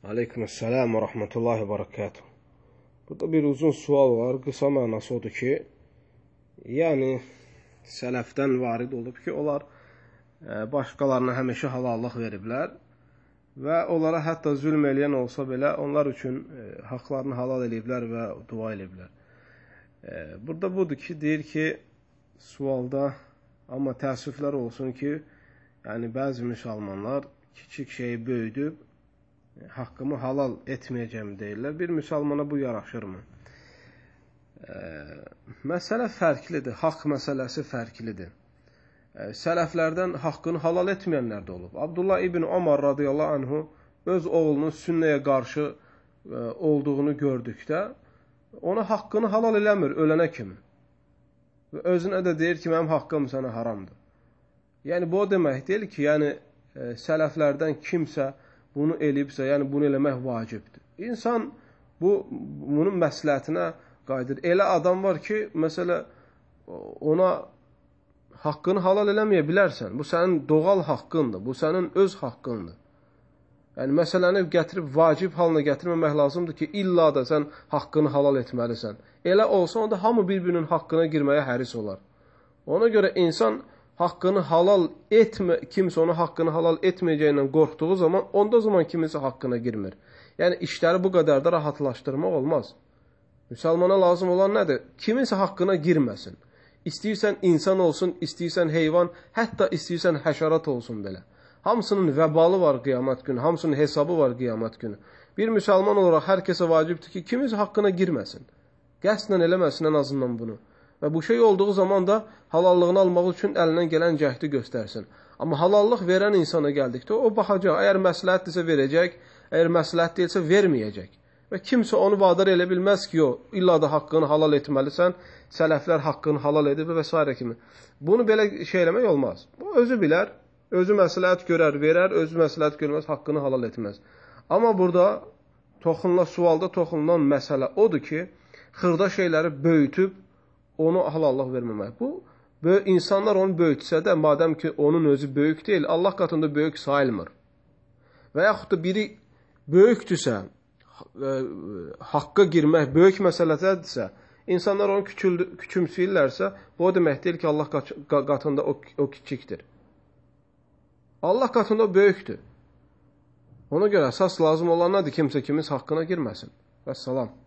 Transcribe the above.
Aleykümselam və rahmetullahi və barakatuh. Burada bir uzun sual var. Qısa mənası odur ki, yəni sələfdən varid olub ki, onlar başqalarına həmişə halallıq veriblər və onlara hətta zülm eləyən olsa belə onlar üçün haqlarını halal eləyiblər və dua eləyiblər. Burada budur ki, deyir ki, sualda, amma təəssüflər olsun ki, yəni bəzi müsəlmanlar kiçik şeyi böyüdüb, haqqımı halal etməyəcəm deyirlər. Bir müsəlmana bu yaraşırmı? Məsələ fərqlidir, haqq məsələsi fərqlidir. Sələflərdən haqqını halal etməyənlər də olub. Abdullah ibn Ömər radiyallahu anhu öz oğlunun sünnəyə qarşı olduğunu gördükdə, ona haqqını halal eləmir, ölənə kimi. Və özünə də deyir ki, mənim haqqım sənə haramdır. Yəni, bu o demək deyil ki, yəni sələflərdən kimsə bunu eləyibsə, yəni bunu eləmək vacibdir. İnsan bunun məsləhətinə qayıdır. Elə adam var ki, məsələ ona haqqını halal eləməyə bilərsən. Bu sənin doğal haqqındır, bu sənin öz haqqındır. Yəni, məsələni gətirib vacib halına gətirməmək lazımdır ki, illa da sən haqqını halal etməlisən. Elə olsa, onda hamı bir-birinin haqqına girməyə həris olar. Ona görə insan haqqını halal etmə, kimsə ona haqqını halal etməyəcəyindən qorxduğu zaman, onda o zaman kiminsə haqqına girmir. Yəni, işləri bu qədər də rahatlaşdırmaq olmaz. Müsəlmana lazım olan nədir? Kiminsə haqqına girməsin. İstəyirsən insan olsun, istəyirsən heyvan, hətta istəyirsən həşərat olsun belə. Hamısının vəbalı var qiyamət günü, hamısının hesabı var qiyamət günü. Bir müsəlman olaraq hər kəsə vacibdir ki, kiminsə haqqına girməsin. Qəsdən eləməsin ən azından bunu. Və bu şey olduğu zaman da halallığını almaq üçün əlindən gələn cəhdi göstərsin. Amma halallıq verən insana gəldikdə o baxacaq. Əgər məsləhətdirsə verəcək, əgər məsləhət deyilsə verməyəcək. Və kimsə onu vadar elə bilməz ki, illa da haqqını halal etməlisən, sələflər haqqını halal edib və s. kimi. Bunu belə şey eləmək olmaz. O özü bilər, özü məsləhət görər, verər, özü məsləhət görməz, haqqını halal etməz. Amma burada sualda toxunulan məsələ odur ki, xırda şeyləri böyütüb, onu halallıq verməmək. İnsanlar onu böyütsə də, madəm ki, onun özü böyük deyil, Allah qatında böyük sayılmır. Və yaxud da biri böyükdürsə, haqqa girmək böyük məsələdirsə, insanlar onu küçümsəyirlərsə, bu o demək deyil ki, Allah qatında o kiçikdir. Allah qatında o böyükdür. Ona görə əsas lazım olan nədir? Kimsə kimin haqqına girməsin. Vəssalam.